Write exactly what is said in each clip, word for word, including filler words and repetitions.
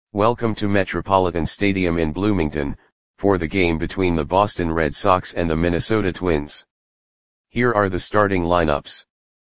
Welcome to Metropolitan Stadium in Bloomington, for the game between the Boston Red Sox and the Minnesota Twins. Here are the starting lineups.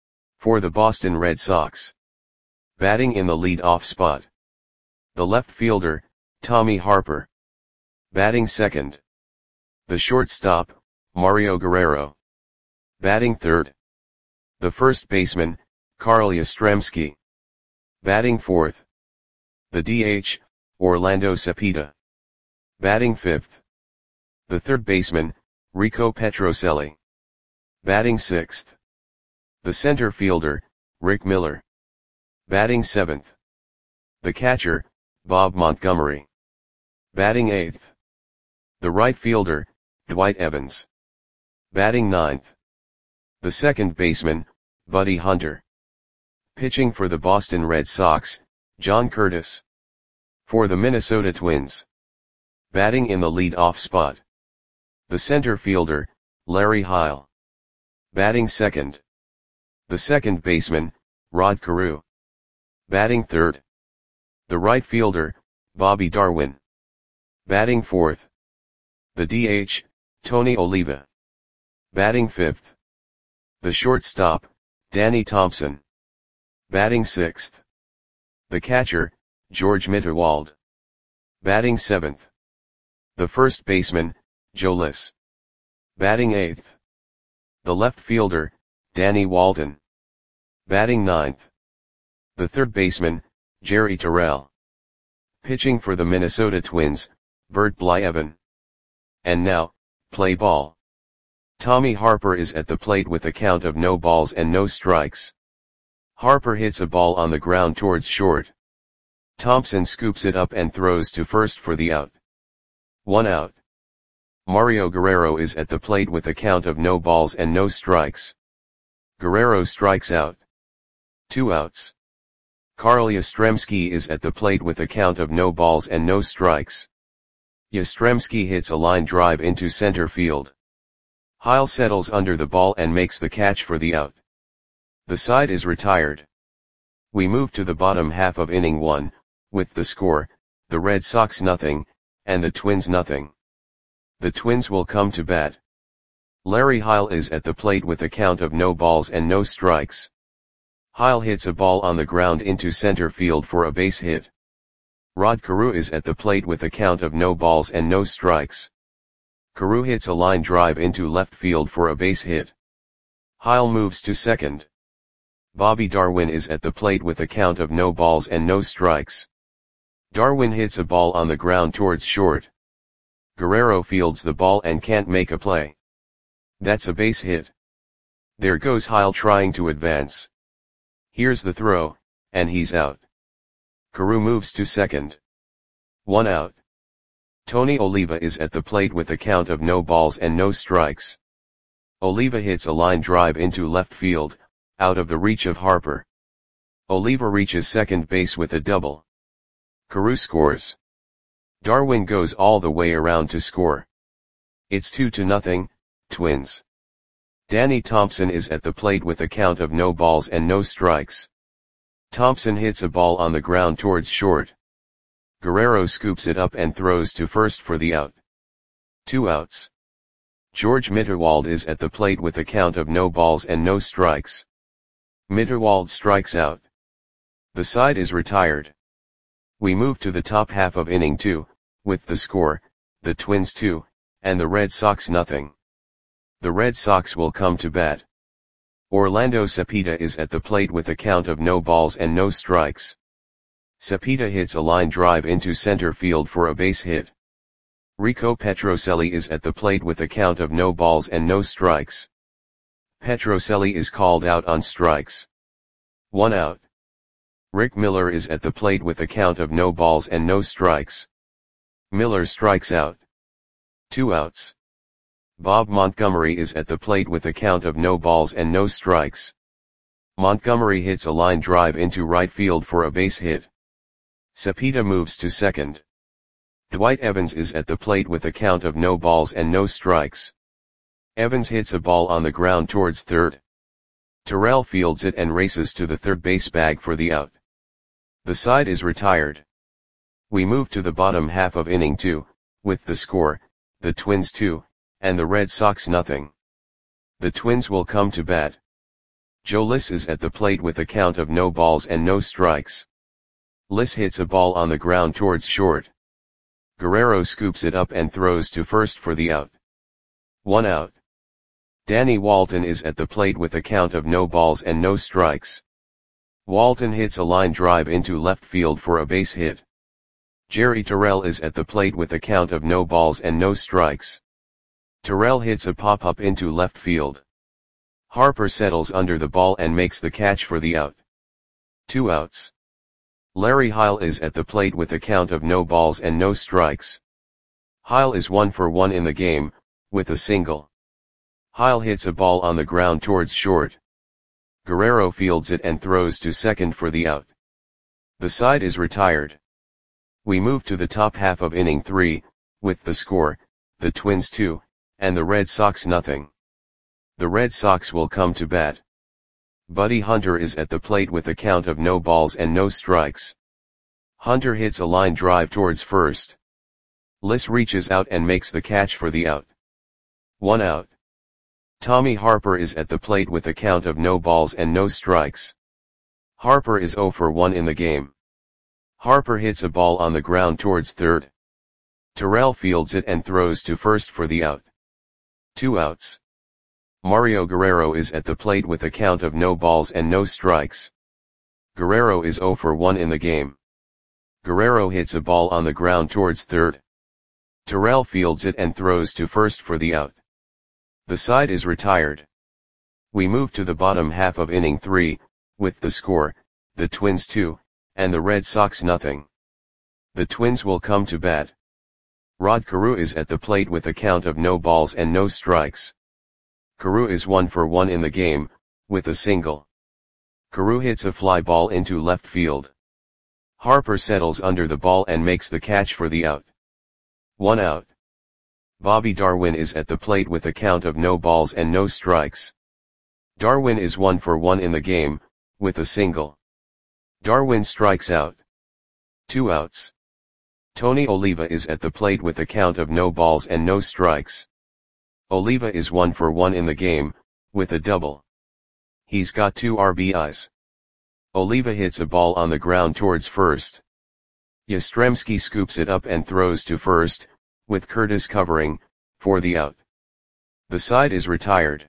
For the Boston Red Sox. Batting in the lead-off spot. The left fielder, Tommy Harper. Batting second. The shortstop, Mario Guerrero. Batting third. The first baseman, Carl Yastrzemski. Batting fourth. The D H, Orlando Cepeda. Batting fifth. The third baseman, Rico Petrocelli. Batting sixth. The center fielder, Rick Miller. Batting seventh. The catcher, Bob Montgomery. Batting eighth. The right fielder, Dwight Evans. Batting ninth. The second baseman, Buddy Hunter. Pitching for the Boston Red Sox, John Curtis. For the Minnesota Twins. Batting in the lead-off spot. The center fielder, Larry Heil. Batting second. The second baseman, Rod Carew. Batting third. The right fielder, Bobby Darwin. Batting fourth. The D H, Tony Oliva. Batting fifth. The shortstop, Danny Thompson. Batting sixth. The catcher, George Mitterwald. Batting seventh. The first baseman, Joe Liss. Batting eighth. The left fielder, Danny Walton. Batting ninth. The third baseman, Jerry Terrell. Pitching for the Minnesota Twins, Bert Blyleven. And now, play ball. Tommy Harper is at the plate with a count of no balls and no strikes. Harper hits a ball on the ground towards short. Thompson scoops it up and throws to first for the out. One out. Mario Guerrero is at the plate with a count of no balls and no strikes. Guerrero strikes out. Two outs. Carl Yastrzemski is at the plate with a count of no balls and no strikes. Yastrzemski hits a line drive into center field. Heil settles under the ball and makes the catch for the out. The side is retired. We move to the bottom half of inning one, with the score, the Red Sox nothing, and the Twins nothing. The Twins will come to bat. Larry Heil is at the plate with a count of no balls and no strikes. Heil hits a ball on the ground into center field for a base hit. Rod Carew is at the plate with a count of no balls and no strikes. Carew hits a line drive into left field for a base hit. Heil moves to second. Bobby Darwin is at the plate with a count of no balls and no strikes. Darwin hits a ball on the ground towards short. Guerrero fields the ball and can't make a play. That's a base hit. There goes Heil trying to advance. Here's the throw, and he's out. Carew moves to second. One out. Tony Oliva is at the plate with a count of no balls and no strikes. Oliva hits a line drive into left field, out of the reach of Harper. Oliva reaches second base with a double. Carew scores. Darwin goes all the way around to score. It's two to nothing, Twins. Danny Thompson is at the plate with a count of no balls and no strikes. Thompson hits a ball on the ground towards short. Guerrero scoops it up and throws to first for the out. Two outs. George Mitterwald is at the plate with a count of no balls and no strikes. Mitterwald strikes out. The side is retired. We move to the top half of inning two, with the score, the Twins two, and the Red Sox nothing. The Red Sox will come to bat. Orlando Cepeda is at the plate with a count of no balls and no strikes. Cepeda hits a line drive into center field for a base hit. Rico Petrocelli is at the plate with a count of no balls and no strikes. Petrocelli is called out on strikes. One out. Rick Miller is at the plate with a count of no balls and no strikes. Miller strikes out. Two outs. Bob Montgomery is at the plate with a count of no balls and no strikes. Montgomery hits a line drive into right field for a base hit. Cepeda moves to second. Dwight Evans is at the plate with a count of no balls and no strikes. Evans hits a ball on the ground towards third. Terrell fields it and races to the third base bag for the out. The side is retired. We move to the bottom half of inning two, with the score, the Twins two, and the Red Sox nothing. The Twins will come to bat. Joe Liss is at the plate with a count of no balls and no strikes. Liss hits a ball on the ground towards short. Guerrero scoops it up and throws to first for the out. One out. Danny Walton is at the plate with a count of no balls and no strikes. Walton hits a line drive into left field for a base hit. Jerry Terrell is at the plate with a count of no balls and no strikes. Terrell hits a pop-up into left field. Harper settles under the ball and makes the catch for the out. Two outs. Larry Heil is at the plate with a count of no balls and no strikes. Heil is one for one in the game, with a single. Heil hits a ball on the ground towards short. Guerrero fields it and throws to second for the out. The side is retired. We move to the top half of inning three, with the score, the Twins two, and the Red Sox nothing. The Red Sox will come to bat. Buddy Hunter is at the plate with a count of no balls and no strikes. Hunter hits a line drive towards first. Liss reaches out and makes the catch for the out. One out. Tommy Harper is at the plate with a count of no balls and no strikes. Harper is zero for one in the game. Harper hits a ball on the ground towards third. Terrell fields it and throws to first for the out. Two outs. Mario Guerrero is at the plate with a count of no balls and no strikes. Guerrero is zero for one in the game. Guerrero hits a ball on the ground towards third. Terrell fields it and throws to first for the out. The side is retired. We move to the bottom half of inning three, with the score, the Twins two, and the Red Sox nothing. The Twins will come to bat. Rod Carew is at the plate with a count of no balls and no strikes. Carew is one for one in the game, with a single. Carew hits a fly ball into left field. Harper settles under the ball and makes the catch for the out. One out. Bobby Darwin is at the plate with a count of no balls and no strikes. Darwin is one for one in the game, with a single. Darwin strikes out. Two outs. Tony Oliva is at the plate with a count of no balls and no strikes. Oliva is one for one in the game, with a double. He's got two R B Is. Oliva hits a ball on the ground towards first. Yastrzemski scoops it up and throws to first, with Curtis covering, for the out. The side is retired.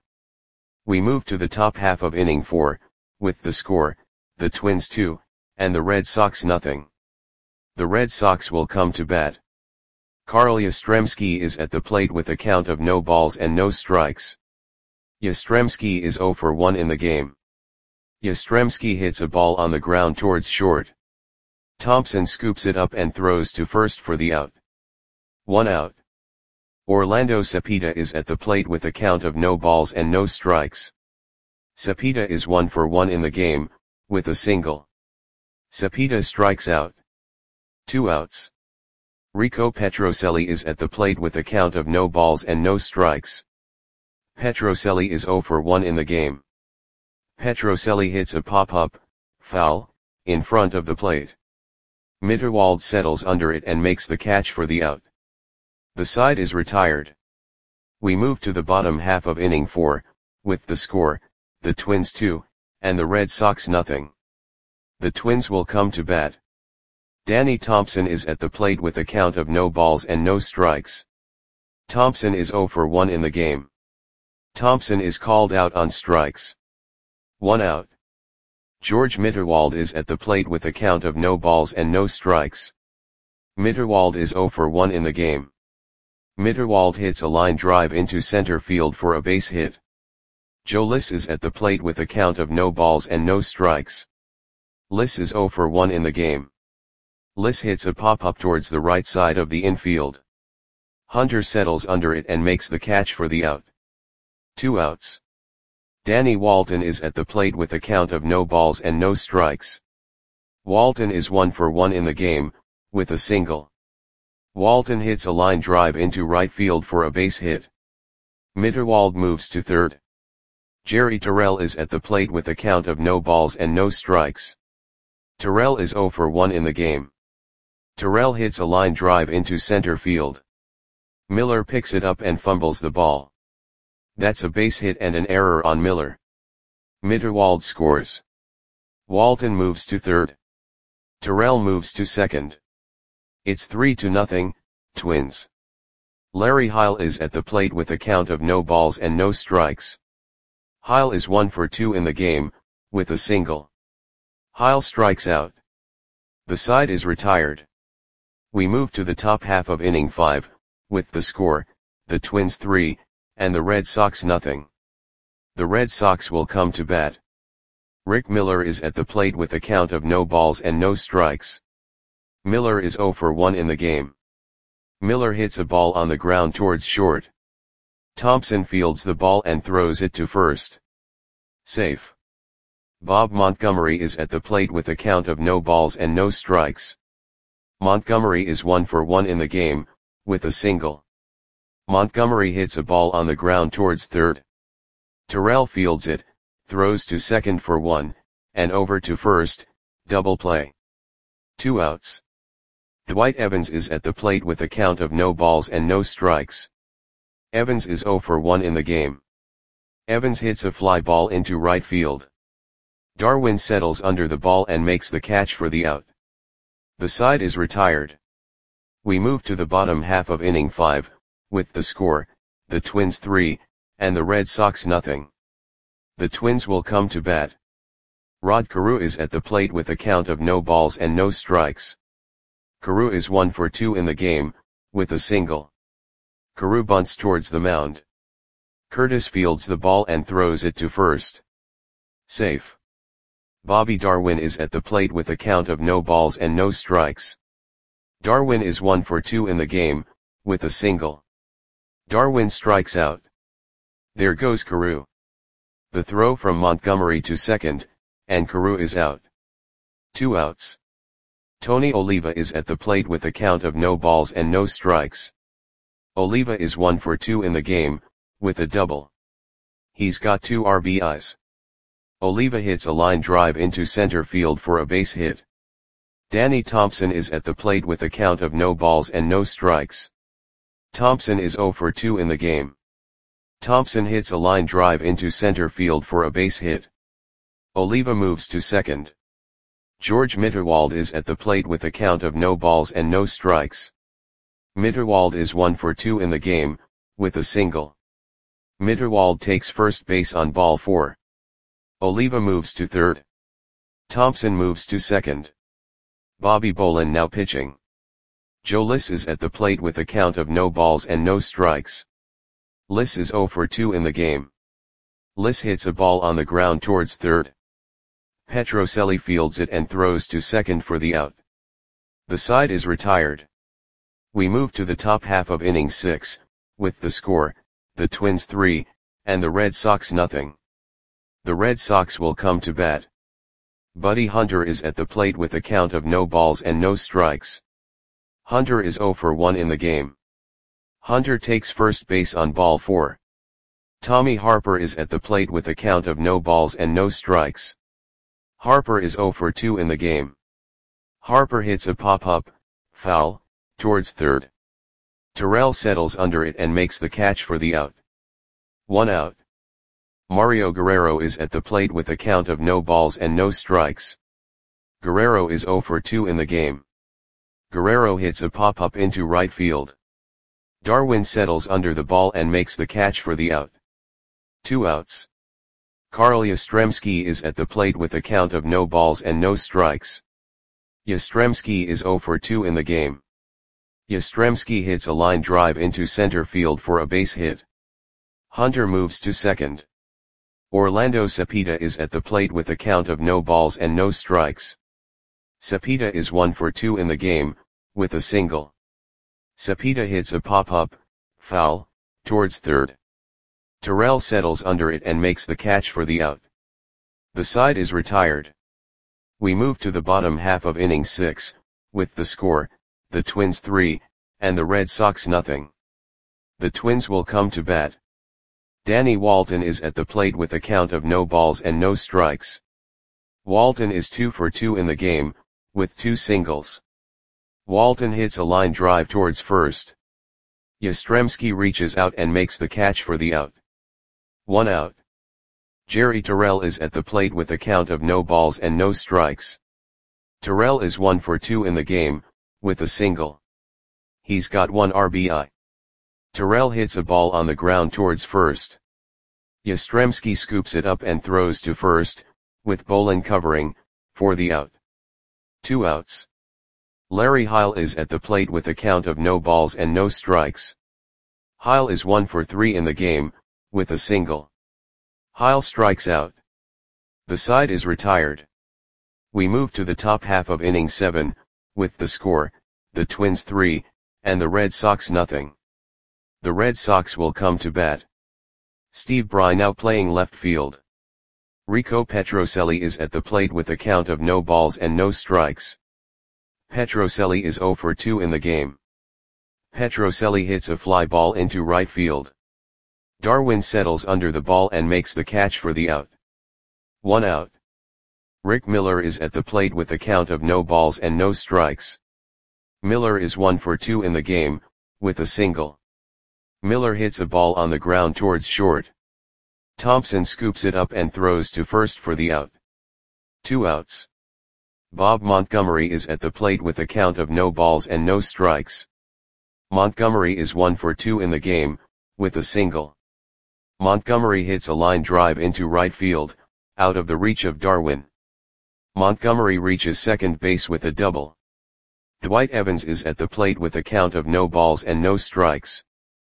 We move to the top half of inning four, with the score, the Twins two, and the Red Sox nothing. The Red Sox will come to bat. Carl Yastrzemski is at the plate with a count of no balls and no strikes. Yastrzemski is zero for one in the game. Yastrzemski hits a ball on the ground towards short. Thompson scoops it up and throws to first for the out. One out. Orlando Cepeda is at the plate with a count of no balls and no strikes. Cepeda is one for one in the game, with a single. Cepeda strikes out. Two outs. Rico Petrocelli is at the plate with a count of no balls and no strikes. Petrocelli is zero for one in the game. Petrocelli hits a pop-up, foul, in front of the plate. Mitterwald settles under it and makes the catch for the out. The side is retired. We move to the bottom half of inning four, with the score, the Twins two, and the Red Sox nothing. The Twins will come to bat. Danny Thompson is at the plate with a count of no balls and no strikes. Thompson is zero for one in the game. Thompson is called out on strikes. One out. George Mitterwald is at the plate with a count of no balls and no strikes. Mitterwald is zero for one in the game. Mitterwald hits a line drive into center field for a base hit. Joe Liss is at the plate with a count of no balls and no strikes. Liss is zero for one in the game. Liss hits a pop-up towards the right side of the infield. Hunter settles under it and makes the catch for the out. Two outs. Danny Walton is at the plate with a count of no balls and no strikes. Walton is one for one in the game, with a single. Walton hits a line drive into right field for a base hit. Mitterwald moves to third. Jerry Terrell is at the plate with a count of no balls and no strikes. Terrell is zero for one in the game. Terrell hits a line drive into center field. Miller picks it up and fumbles the ball. That's a base hit and an error on Miller. Mitterwald scores. Walton moves to third. Terrell moves to second. It's three to nothing, Twins. Larry Heil is at the plate with a count of no balls and no strikes. Heil is one for two in the game, with a single. Heil strikes out. The side is retired. We move to the top half of inning five, with the score, the Twins three, and the Red Sox nothing. The Red Sox will come to bat. Rick Miller is at the plate with a count of no balls and no strikes. Miller is zero for one in the game. Miller hits a ball on the ground towards short. Thompson fields the ball and throws it to first. Safe. Bob Montgomery is at the plate with a count of no balls and no strikes. Montgomery is one for one in the game, with a single. Montgomery hits a ball on the ground towards third. Terrell fields it, throws to second for one, and over to first, double play. Two outs. Dwight Evans is at the plate with a count of no balls and no strikes. Evans is zero for one in the game. Evans hits a fly ball into right field. Darwin settles under the ball and makes the catch for the out. The side is retired. We move to the bottom half of inning five, with the score, the Twins three, and the Red Sox nothing. The Twins will come to bat. Rod Carew is at the plate with a count of no balls and no strikes. Carew is one for two in the game, with a single. Carew bunts towards the mound. Curtis fields the ball and throws it to first. Safe. Bobby Darwin is at the plate with a count of no balls and no strikes. Darwin is one for two in the game, with a single. Darwin strikes out. There goes Carew. The throw from Montgomery to second, and Carew is out. Two outs. Tony Oliva is at the plate with a count of no balls and no strikes. Oliva is one for two in the game, with a double. He's got two R B Is. Oliva hits a line drive into center field for a base hit. Danny Thompson is at the plate with a count of no balls and no strikes. Thompson is zero for two in the game. Thompson hits a line drive into center field for a base hit. Oliva moves to second. George Mitterwald is at the plate with a count of no balls and no strikes. Mitterwald is one for two in the game, with a single. Mitterwald takes first base on ball four. Oliva moves to third. Thompson moves to second. Bobby Bolin now pitching. Joe Liss is at the plate with a count of no balls and no strikes. Liss is zero for two in the game. Liss hits a ball on the ground towards third. Petrocelli fields it and throws to second for the out. The side is retired. We move to the top half of inning six, with the score, the Twins three, and the Red Sox nothing. The Red Sox will come to bat. Buddy Hunter is at the plate with a count of no balls and no strikes. Hunter is zero for one in the game. Hunter takes first base on ball four. Tommy Harper is at the plate with a count of no balls and no strikes. Harper is zero for two in the game. Harper hits a pop-up, foul, towards third. Terrell settles under it and makes the catch for the out. One out. Mario Guerrero is at the plate with a count of no balls and no strikes. Guerrero is zero for two in the game. Guerrero hits a pop-up into right field. Darwin settles under the ball and makes the catch for the out. Two outs. Carl Yastrzemski is at the plate with a count of no balls and no strikes. Yastrzemski is zero for two in the game. Yastrzemski hits a line drive into center field for a base hit. Hunter moves to second. Orlando Cepeda is at the plate with a count of no balls and no strikes. Cepeda is one for two in the game, with a single. Cepeda hits a pop-up, foul, towards third. Terrell settles under it and makes the catch for the out. The side is retired. We move to the bottom half of inning six, with the score, the Twins three, and the Red Sox nothing. The Twins will come to bat. Danny Walton is at the plate with a count of no balls and no strikes. Walton is two for two in the game, with two singles. Walton hits a line drive towards first. Yastrzemski reaches out and makes the catch for the out. One out. Jerry Terrell is at the plate with a count of no balls and no strikes. Terrell is one for two in the game, with a single. He's got one R B I. Terrell hits a ball on the ground towards first. Yastrzemski scoops it up and throws to first, with Bolin covering, for the out. Two outs. Larry Heil is at the plate with a count of no balls and no strikes. Heil is one for three in the game, with a single. Heil strikes out. The side is retired. We move to the top half of inning seven, with the score, the Twins three, and the Red Sox nothing. The Red Sox will come to bat. Steve Bry now playing left field. Rico Petrocelli is at the plate with a count of no balls and no strikes. Petrocelli is zero for two in the game. Petrocelli hits a fly ball into right field. Darwin settles under the ball and makes the catch for the out. One out. Rick Miller is at the plate with a count of no balls and no strikes. Miller is one for two in the game, with a single. Miller hits a ball on the ground towards short. Thompson scoops it up and throws to first for the out. Two outs. Bob Montgomery is at the plate with a count of no balls and no strikes. Montgomery is one for two in the game, with a single. Montgomery hits a line drive into right field, out of the reach of Darwin. Montgomery reaches second base with a double. Dwight Evans is at the plate with a count of no balls and no strikes.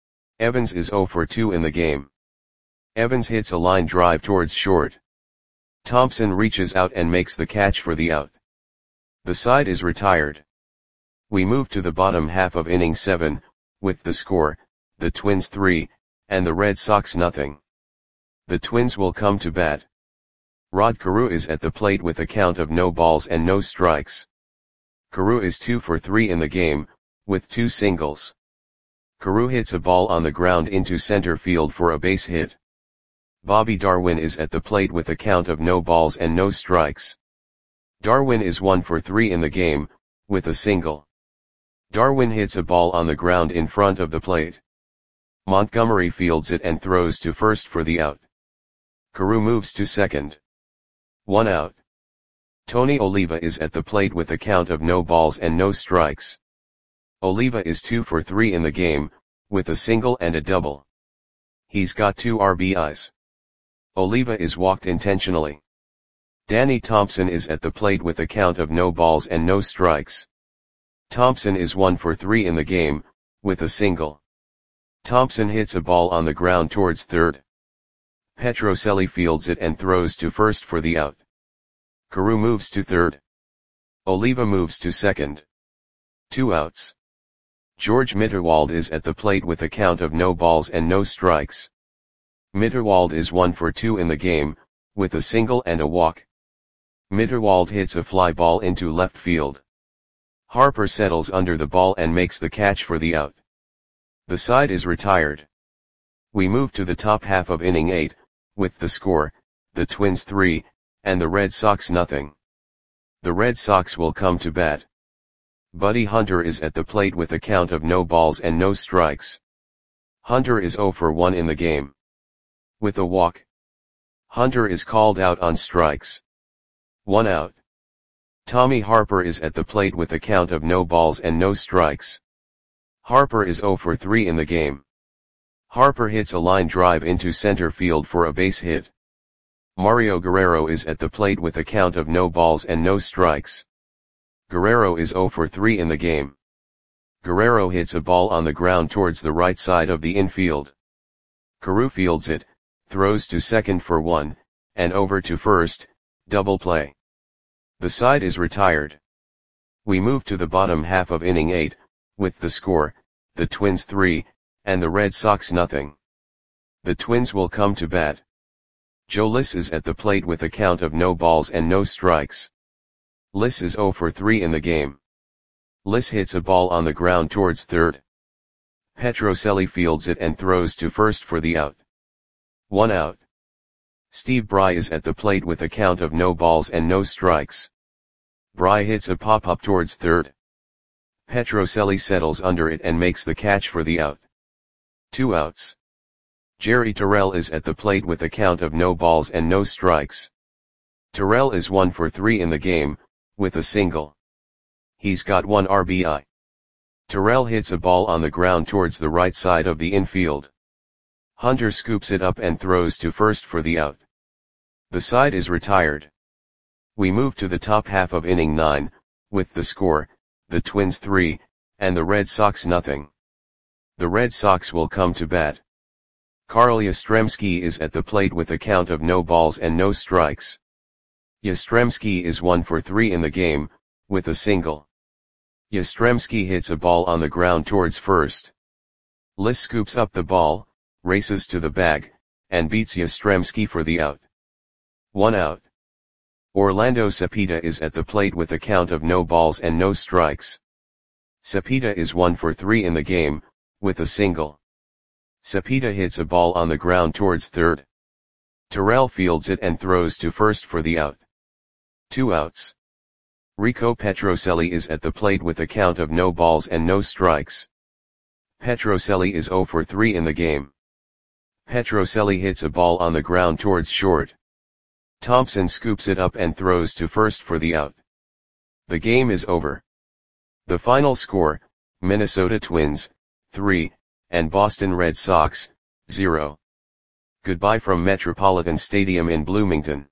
Evans is zero for two in the game. Evans hits a line drive towards short. Thompson reaches out and makes the catch for the out. The side is retired. We move to the bottom half of inning seven, with the score, the Twins three, and the Red Sox nothing. The Twins will come to bat. Rod Carew is at the plate with a count of no balls and no strikes. Carew is two for three in the game, with two singles. Carew hits a ball on the ground into center field for a base hit. Bobby Darwin is at the plate with a count of no balls and no strikes. Darwin is one for three in the game, with a single. Darwin hits a ball on the ground in front of the plate. Montgomery fields it and throws to first for the out. Carew moves to second. One out. Tony Oliva is at the plate with a count of no balls and no strikes. Oliva is two for three in the game, with a single and a double. He's got two R B Is. Oliva is walked intentionally. Danny Thompson is at the plate with a count of no balls and no strikes. Thompson is one for three in the game, with a single. Thompson hits a ball on the ground towards third. Petrocelli fields it and throws to first for the out. Carew moves to third. Oliva moves to second. Two outs. George Mitterwald is at the plate with a count of no balls and no strikes. Mitterwald is one for two in the game, with a single and a walk. Mitterwald hits a fly ball into left field. Harper settles under the ball and makes the catch for the out. The side is retired. We move to the top half of inning eight, with the score, the Twins three, and the Red Sox nothing. The Red Sox will come to bat. Buddy Hunter is at the plate with a count of no balls and no strikes. Hunter is zero for one in the game. With a walk. Hunter is called out on strikes. One out. Tommy Harper is at the plate with a count of no balls and no strikes. Harper is zero for three in the game. Harper hits a line drive into center field for a base hit. Mario Guerrero is at the plate with a count of no balls and no strikes. Guerrero is zero for three in the game. Guerrero hits a ball on the ground towards the right side of the infield. Carew fields it, throws to second for one, and over to first, double play. The side is retired. We move to the bottom half of inning eight, with the score, the Twins three, and the Red Sox nothing. The Twins will come to bat. Joe Liss is at the plate with a count of no balls and no strikes. Liss is zero for three in the game. Liss hits a ball on the ground towards third. Petrocelli fields it and throws to first for the out. One out. Steve Bry is at the plate with a count of no balls and no strikes. Bry hits a pop-up towards third. Petrocelli settles under it and makes the catch for the out. Two outs. Jerry Terrell is at the plate with a count of no balls and no strikes. Terrell is one for three in the game, with a single. He's got one R B I. Terrell hits a ball on the ground towards the right side of the infield. Hunter scoops it up and throws to first for the out. The side is retired. We move to the top half of inning nine, with the score, the Twins three, and the Red Sox nothing. The Red Sox will come to bat. Carl Yastrzemski is at the plate with a count of no balls and no strikes. Yastrzemski is one for three in the game, with a single. Yastrzemski hits a ball on the ground towards first. Liss scoops up the ball, races to the bag, and beats Yastrzemski for the out. One out. Orlando Cepeda is at the plate with a count of no balls and no strikes. Cepeda is one for three in the game, with a single. Cepeda hits a ball on the ground towards third. Terrell fields it and throws to first for the out. Two outs. Rico Petrocelli is at the plate with a count of no balls and no strikes. Petrocelli is zero for three in the game. Petrocelli hits a ball on the ground towards short. Thompson scoops it up and throws to first for the out. The game is over. The final score, Minnesota Twins, three, and Boston Red Sox, zero. Goodbye from Metropolitan Stadium in Bloomington.